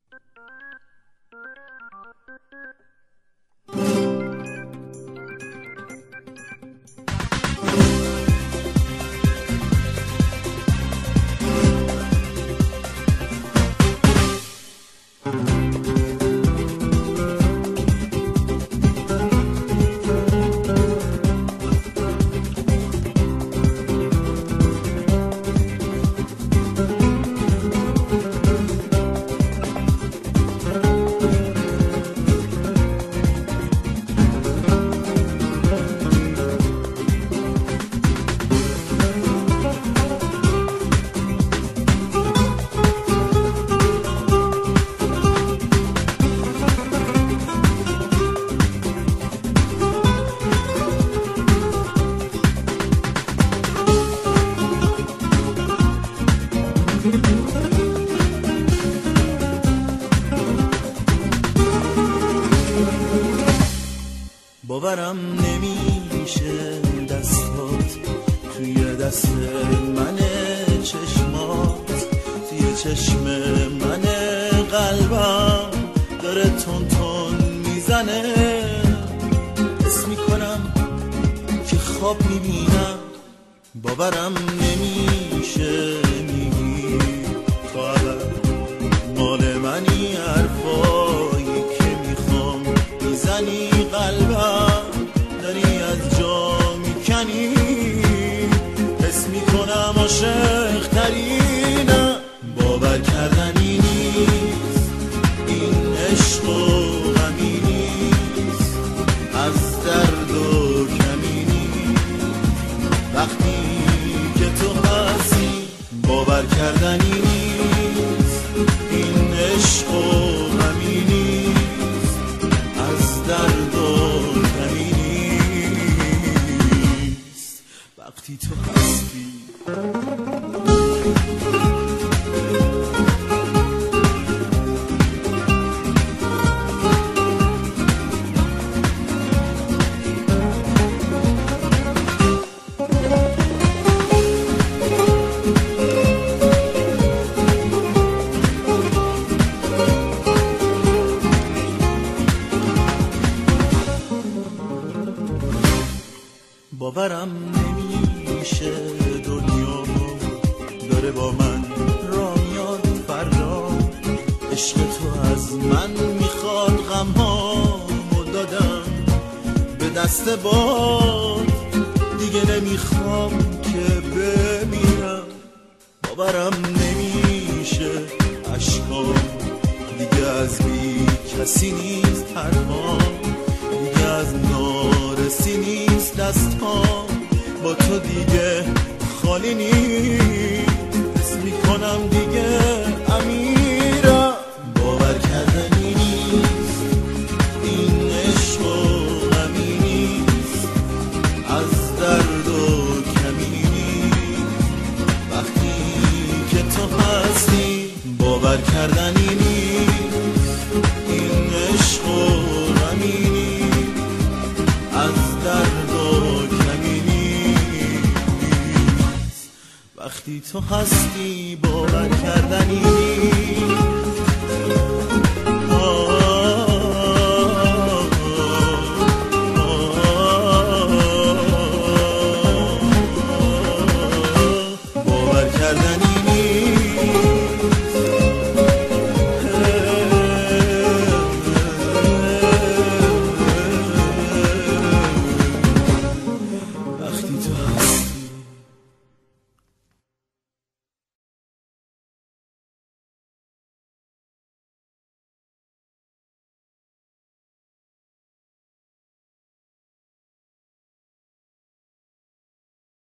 باورم نمیشه دستات توی دست منه، چشمات توی چشم منه، قلبم داره تون تون میزنه، حس میکنم که خواب میبینم. باورم نمیشه میگی تو مال منی، حرفایی که میخوام میزنی، قلبم داری از جا میکنی، حس میکنم عاشق ترینم. باور کردنی نیست این عشق و غمی نیست، از درد و کمی نیست وقتی که تو هستی. باور کردنی نیست این عشق و غمی نیست، از درد و کمی نیست وقتی تو هستی. باورم نمیشه دنیا داره با من را میاد فردا، عشق تو از من میخواد، غمهامو دادم به دست باد، دیگه نمیخوام که بمیرم. باورم نمیشه عشقام دیگه از بی کسی نیست، حرفام دیگه از نارسی نیست، دستام با تو دیگه خالی نیست، حس میکنم دیگه امیرم. باور کردنی نیست این عشق و غمی نیست، از درد و کمی نیست وقتی که تو هستی. باور کردنی نیست این عشق و غمی نیست، از درد و کمی نیست وقتی تو هستی. باور کردنی نیست